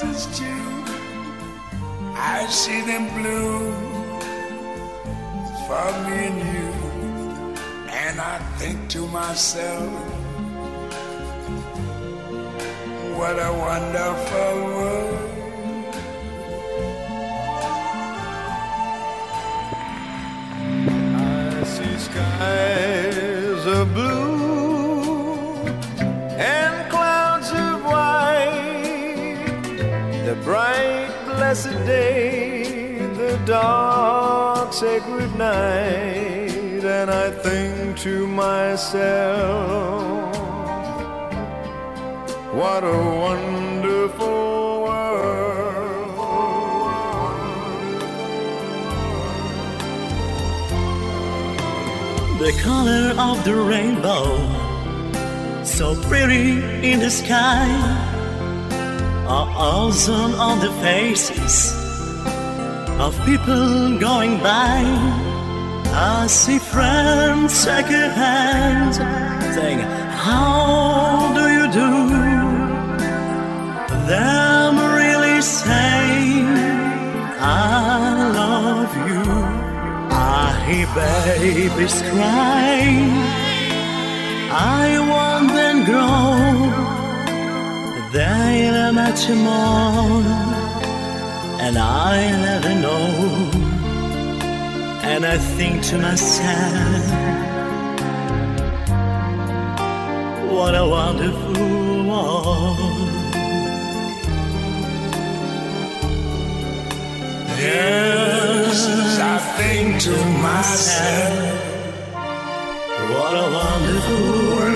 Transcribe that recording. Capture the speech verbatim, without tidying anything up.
roses too. I see them bloom for me and you. And I think to myself, what a wonderful world. I see skies of blue and clouds of white, the bright blessed day, the dark sacred night, and I think to myself, what a wonderful world. The color of the rainbow, so pretty in the sky, are awesome on the faces of people going by. I see friends shake a hand, saying, how do you do? Them really saying, I love you. I hear babies cry, I want them grow. They'll much more, and I never know. And I think to myself, what a wonderful world. Yes, I think to myself, what a wonderful world.